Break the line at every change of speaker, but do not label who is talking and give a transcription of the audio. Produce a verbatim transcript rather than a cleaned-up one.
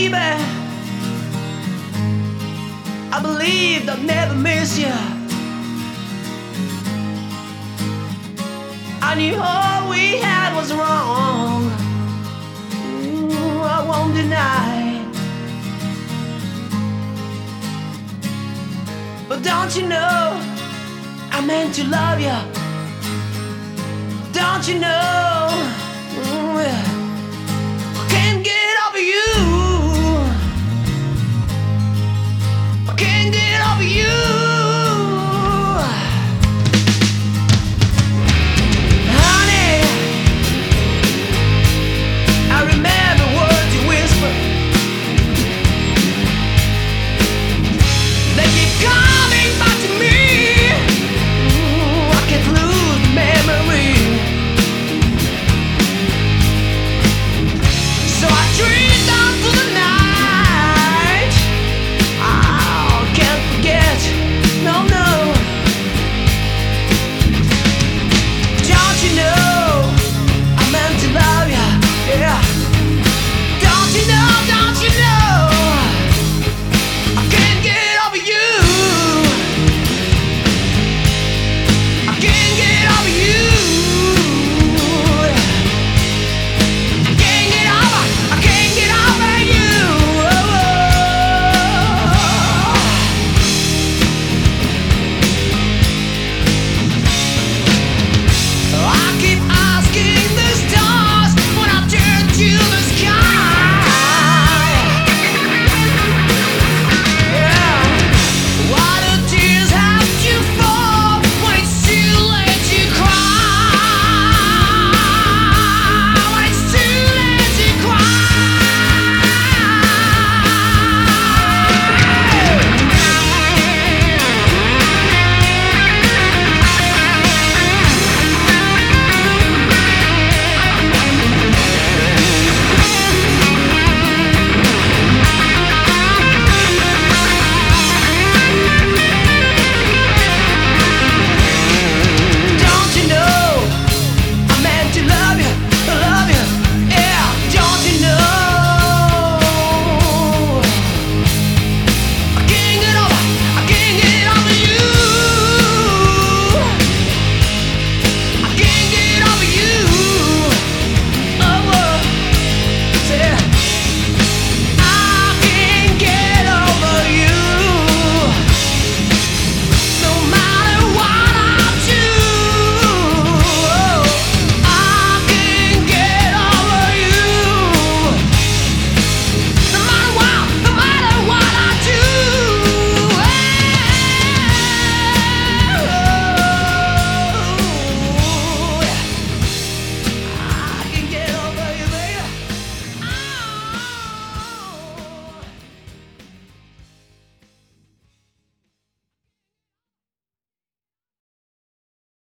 baby, I believed I'd never miss you. I knew all we had was wrong. Ooh, I won't deny. But don't you know I meant to love you? Don't you know? Ooh, yeah. I can't get over you. I can't get over you.